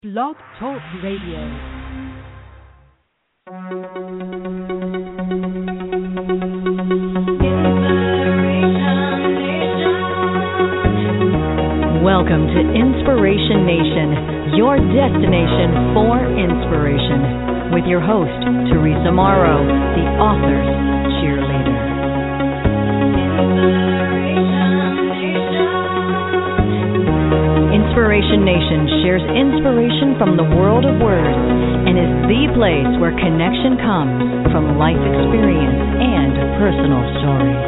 Blog Talk Radio. Welcome to Inspiration Nation, your destination for inspiration, with your host, Teresa Morrow, the author's cheerleader. Inspiration Nation shares inspiration from the world of words and is the place where connection comes from life experience and personal stories.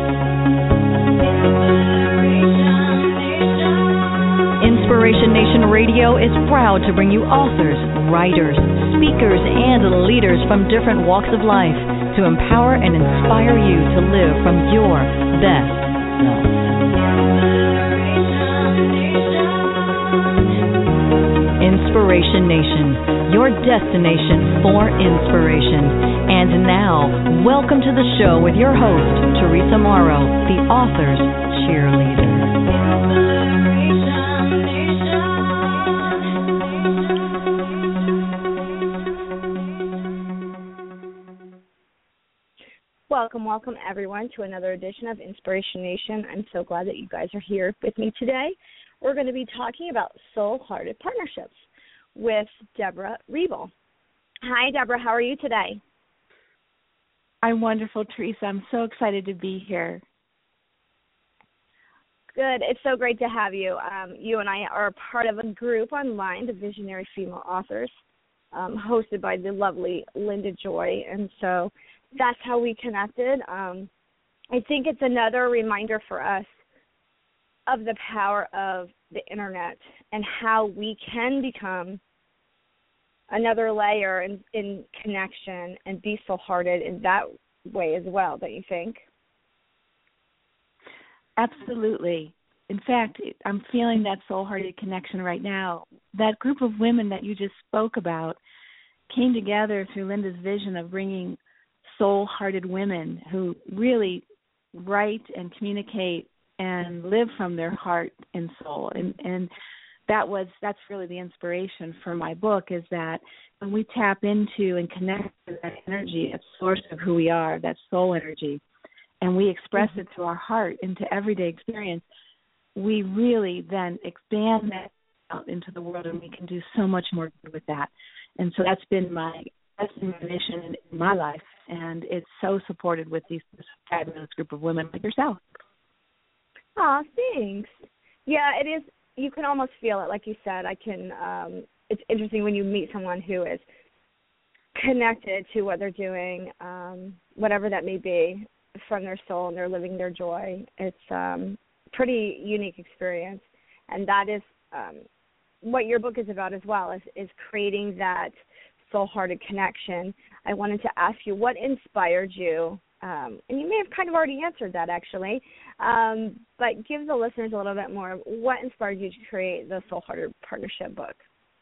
Inspiration Nation Radio is proud to bring you authors, writers, speakers, and leaders from different walks of life to empower and inspire you to live from your best self. Inspiration Nation, your destination for inspiration. And now, welcome to the show with your host, Teresa Morrow, the author's cheerleader. Welcome everyone to another edition of Inspiration Nation. I'm so glad that you guys are here with me today. We're going to be talking about soul-hearted partnerships with Deborah Riebel. Hi, Deborah. How are you today? I'm wonderful, Teresa. I'm so excited to be here. Good. It's so great to have you. You and I are part of a group online, the Visionary Female Authors, hosted by the lovely Linda Joy. And so that's how we connected. I think it's another reminder for us of the power of the internet and how we can become another layer in connection and be soul-hearted in that way as well, don't you think? Absolutely. In fact, I'm feeling that soul-hearted connection right now. That group of women that you just spoke about came together through Linda's vision of bringing soul-hearted women who really write and communicate and live from their heart and soul. And that's really the inspiration for my book, is that when we tap into and connect to that energy, that source of who we are, that soul energy, and we express it through our heart into everyday experience, we really then expand that out into the world, and we can do so much more good with that. And so that's been my mission in my life, and it's so supported with this fabulous group of women like yourself. Oh, thanks. Yeah, it is. You can almost feel it, like you said. It's interesting when you meet someone who is connected to what they're doing, whatever that may be, from their soul, and they're living their joy. It's pretty unique experience, and that is what your book is about as well, is creating that soul-hearted connection. I wanted to ask you, what inspired you? And you may have kind of already answered that, actually, but give the listeners a little bit more. What inspired you to create the Soul-Hearted Partnership book?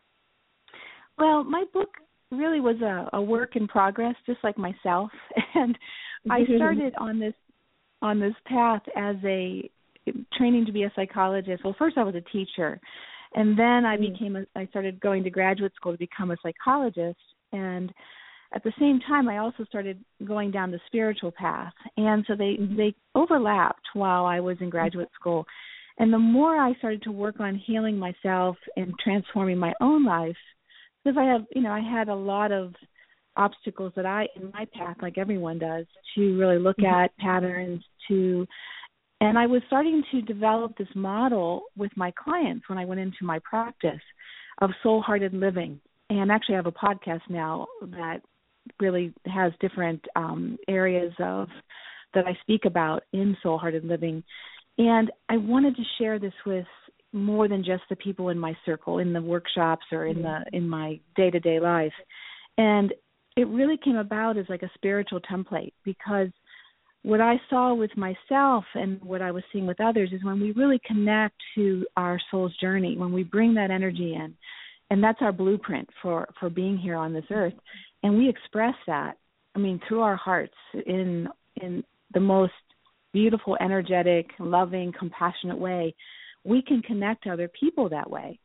Well, my book really was a work in progress, just like myself, and I started on this path as a training to be a psychologist. Well, first I was a teacher, and then I started going to graduate school to become a psychologist, and at the same time, I also started going down the spiritual path, and so they overlapped while I was in graduate school. And the more I started to work on healing myself and transforming my own life, because I had a lot of obstacles in my path, like everyone does, to really look at patterns, and I was starting to develop this model with my clients when I went into my practice of soul-hearted living. And actually I have a podcast now that really has different areas that I speak about in soul-hearted living. And I wanted to share this with more than just the people in my circle, in the workshops or in my day-to-day life. And it really came about as like a spiritual template, because what I saw with myself and what I was seeing with others is when we really connect to our soul's journey, when we bring that energy in, and that's our blueprint for being here on this earth, and we express that, through our hearts in the most beautiful, energetic, loving, compassionate way, we can connect to other people that way.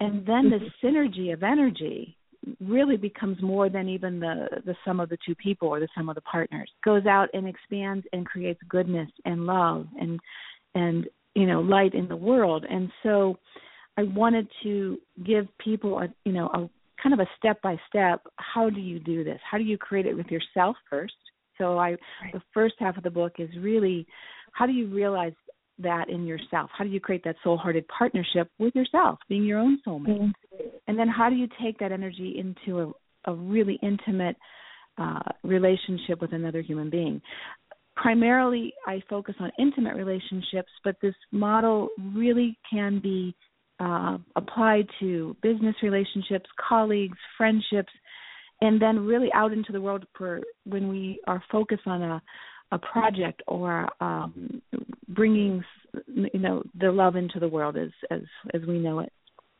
And then the synergy of energy really becomes more than even the sum of the two people or the sum of the partners. Goes out and expands and creates goodness and love and light in the world. And so I wanted to give people a kind of a step-by-step, how do you do this? How do you create it with yourself first? So the first half of the book is really, how do you realize that in yourself? How do you create that soul-hearted partnership with yourself, being your own soulmate? Mm-hmm. And then how do you take that energy into a really intimate relationship with another human being? Primarily, I focus on intimate relationships, but this model really can be applied to business relationships, colleagues, friendships, and then really out into the world for when we are focused on a project or bringing the love into the world as we know it.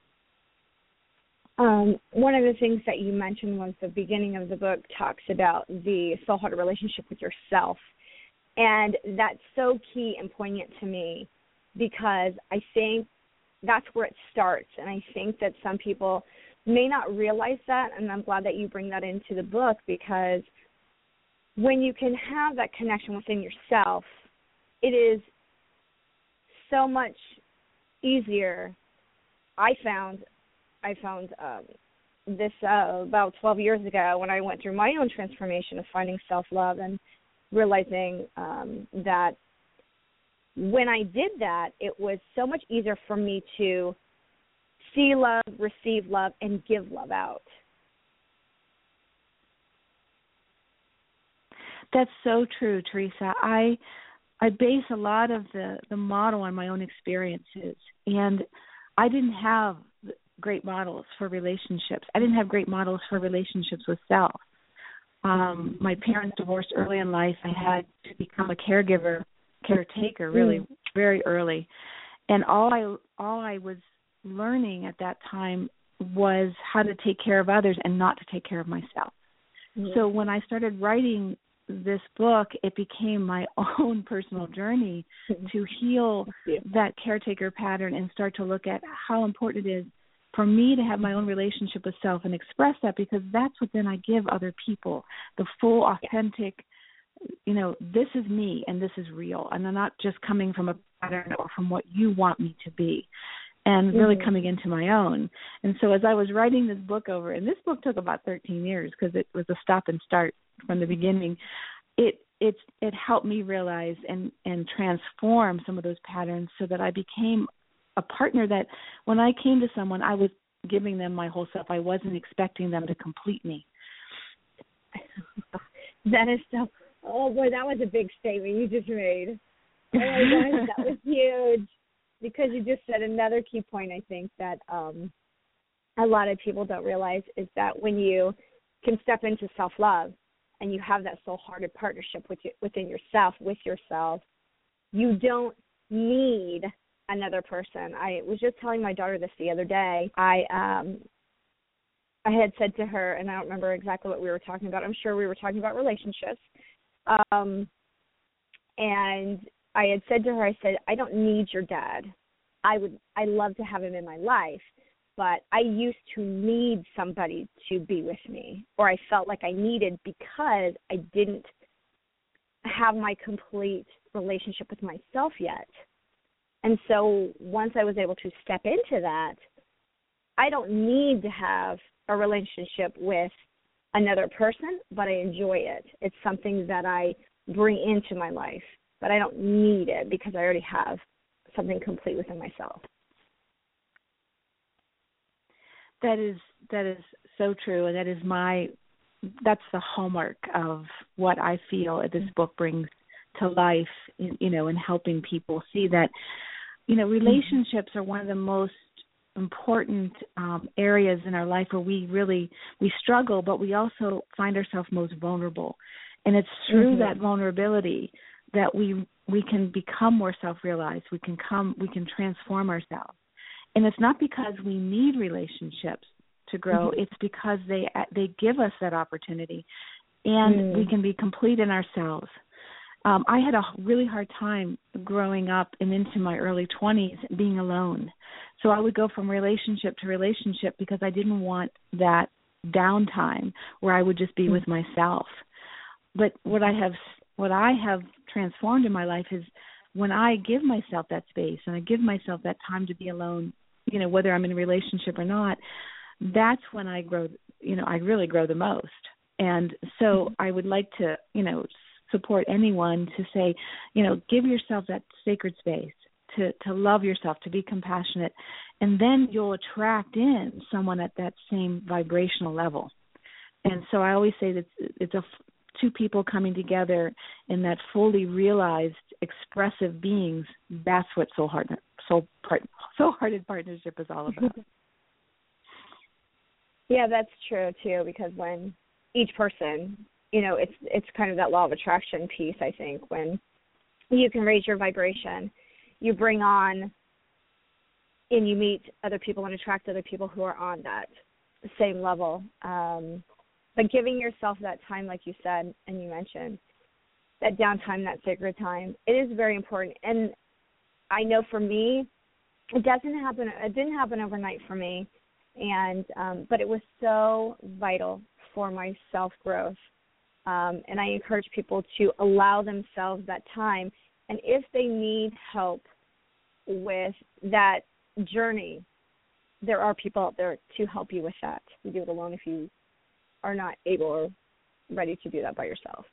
One of the things that you mentioned was the beginning of the book talks about the soul-hearted relationship with yourself. And that's so key and poignant to me because I think that's where it starts. And I think that some people may not realize that, and I'm glad that you bring that into the book because when you can have that connection within yourself, it is so much easier. I found this about 12 years ago when I went through my own transformation of finding self-love and realizing that when I did that, it was so much easier for me to see love, receive love, and give love out. That's so true, Teresa. I base a lot of the model on my own experiences, and I didn't have great models for relationships. I didn't have great models for relationships with self. My parents divorced early in life. I had to become a caretaker really very early. And all I was learning at that time was how to take care of others and not to take care of myself. So when I started writing this book, it became my own personal journey to heal that caretaker pattern and start to look at how important it is for me to have my own relationship with self and express that, because that's what then I give other people, the full, authentic, this is me and this is real. And I'm not just coming from a pattern or from what you want me to be, and really coming into my own. And so as I was writing this book over, and this book took about 13 years because it was a stop and start from the beginning, it helped me realize and transform some of those patterns so that I became a partner that when I came to someone, I was giving them my whole self. I wasn't expecting them to complete me. That is so, oh boy, that was a big statement you just made. Oh my gosh, that was huge. Because you just said another key point, I think, that a lot of people don't realize is that when you can step into self-love and you have that soul-hearted partnership within yourself, with yourself, you don't need another person. I was just telling my daughter this the other day. I had said to her, and I don't remember exactly what we were talking about. I'm sure we were talking about relationships. And I had said to her, I said, I don't need your dad. I love to have him in my life, but I used to need somebody to be with me, or I felt like I needed because I didn't have my complete relationship with myself yet. And so once I was able to step into that, I don't need to have a relationship with another person, but I enjoy it. It's something that I bring into my life, but I don't need it because I already have something complete within myself. That is so true, and that's the hallmark of what I feel this book brings to life, in helping people see that, relationships are one of the most important areas in our life where we struggle, but we also find ourselves most vulnerable. And it's through that vulnerability that we can become more self-realized. We can transform ourselves. And it's not because we need relationships to grow. It's because they give us that opportunity, and we can be complete in ourselves. I had a really hard time growing up and into my early 20s being alone. So I would go from relationship to relationship because I didn't want that downtime where I would just be with myself. But what I have transformed in my life is when I give myself that space and I give myself that time to be alone, whether I'm in a relationship or not, that's when I grow, I really grow the most. And so I would like to, support anyone to say, give yourself that sacred space to love yourself, to be compassionate, and then you'll attract in someone at that same vibrational level. And so I always say that it's two people coming together in that fully realized, expressive beings. That's what soul-hearted partnership is all about. Yeah, that's true too. Because when each person, it's kind of that law of attraction piece. I think when you can raise your vibration, you bring on and you meet other people and attract other people who are on that same level. But giving yourself that time, like you said and you mentioned, that downtime, that sacred time, it is very important. And I know for me, it didn't happen overnight for me, and but it was so vital for my self-growth. And I encourage people to allow themselves that time. And if they need help with that journey, there are people out there to help you with that. You do it alone if you are not able or ready to do that by yourself.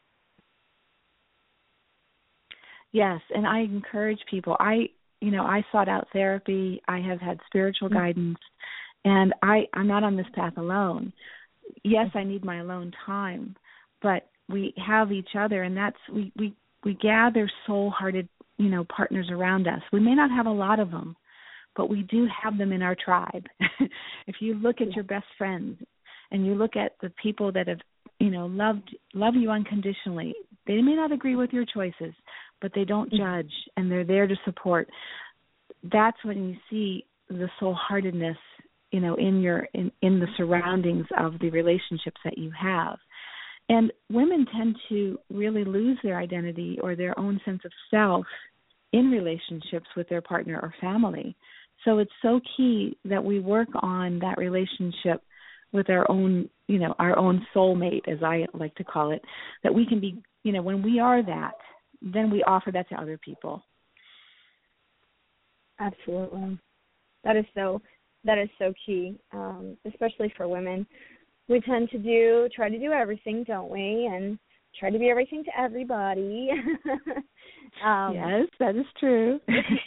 Yes, and I encourage people. I sought out therapy. I have had spiritual guidance, and I'm not on this path alone. Yes, I need my alone time, but we have each other, and that's we gather soul-hearted, partners around us. We may not have a lot of them, but we do have them in our tribe. If you look at your best friends and you look at the people that have, love you unconditionally, they may not agree with your choices, but they don't judge, and they're there to support. That's when you see the soul-heartedness, in the surroundings of the relationships that you have. And women tend to really lose their identity or their own sense of self in relationships with their partner or family. So it's so key that we work on that relationship with our own soulmate, as I like to call it, that we can be, when we are that, then we offer that to other people. Absolutely. That is so key, especially for women. We tend to try to do everything, don't we? And try to be everything to everybody. Yes, that is true.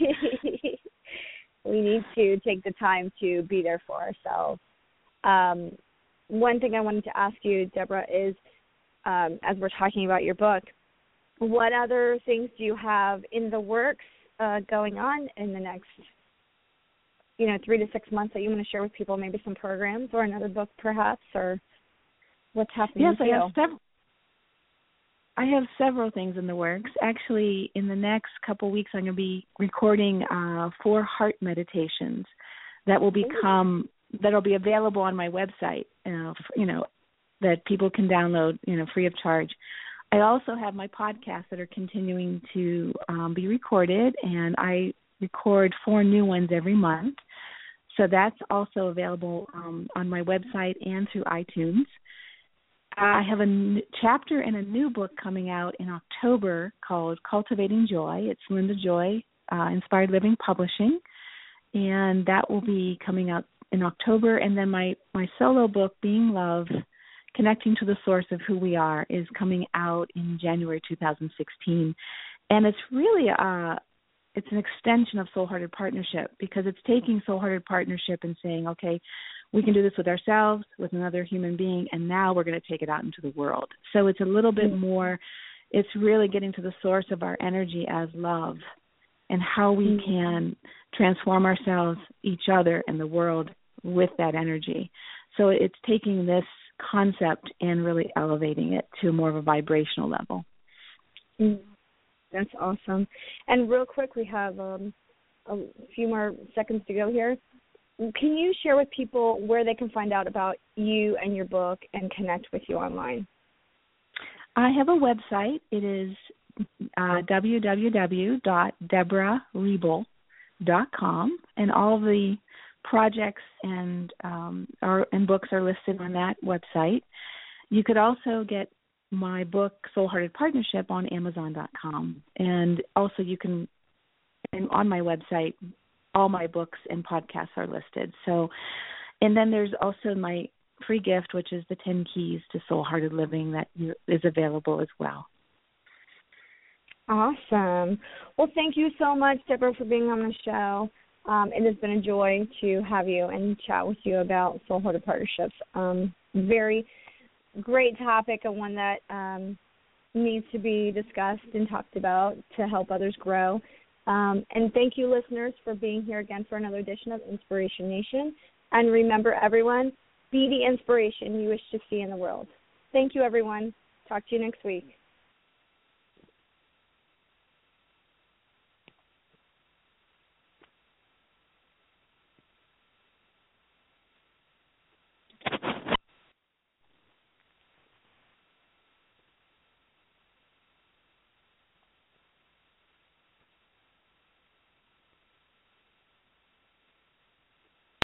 We need to take the time to be there for ourselves. One thing I wanted to ask you, Deborah, is as we're talking about your book, what other things do you have in the works going on in the next 3 to 6 months that you want to share with people, maybe some programs or another book perhaps, or what's happening with you? Yes, I have several things in the works. Actually, in the next couple of weeks, I'm going to be recording 4 heart meditations that will that'll be available on my website, that people can download, free of charge. I also have my podcasts that are continuing to be recorded, and I record 4 new ones every month. So that's also available on my website and through iTunes. I have a chapter in a new book coming out in October called Cultivating Joy. It's Linda Joy, Inspired Living Publishing, and that will be coming out in October. And then my solo book, Being Love, Connecting to the Source of Who We Are, is coming out in January 2016. And it's really it's an extension of Soul Hearted Partnership, because it's taking Soul Hearted Partnership and saying, okay, we can do this with ourselves, with another human being, and now we're going to take it out into the world. So it's a little bit more, it's really getting to the source of our energy as love and how we can transform ourselves, each other, and the world with that energy. So it's taking this concept and really elevating it to more of a vibrational level. That's awesome. And real quick, we have a few more seconds to go here. Can you share with people where they can find out about you and your book and connect with you online? I have a website. It is www.deborahriebel.com, and all the projects and books are listed on that website. You could also get my book, Soul Hearted Partnership, on Amazon.com. And also you can, and on my website, all my books and podcasts are listed. So, and then there's also my free gift, which is the 10 Keys to Soul Hearted Living, that is available as well. Awesome. Well, thank you so much, Deborah, for being on the show. It has been a joy to have you and chat with you about Soul Hearted Partnerships. Very great topic, and one that needs to be discussed and talked about to help others grow. And thank you, listeners, for being here again for another edition of Inspiration Nation. And remember, everyone, be the inspiration you wish to see in the world. Thank you, everyone. Talk to you next week.